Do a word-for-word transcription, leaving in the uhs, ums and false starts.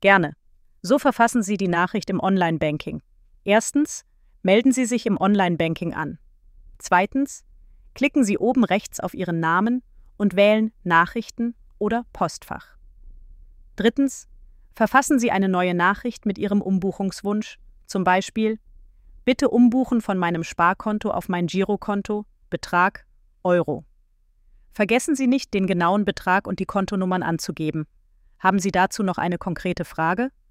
Gerne. So verfassen Sie die Nachricht im Online-Banking. Erstens, melden Sie sich im Online-Banking an. Zweitens, klicken Sie oben rechts auf Ihren Namen und wählen Nachrichten oder Postfach. Drittens, verfassen Sie eine neue Nachricht mit Ihrem Umbuchungswunsch, zum Beispiel: Bitte umbuchen von meinem Sparkonto auf mein Girokonto, Betrag Euro. Vergessen Sie nicht, den genauen Betrag und die Kontonummern anzugeben. Haben Sie dazu noch eine konkrete Frage?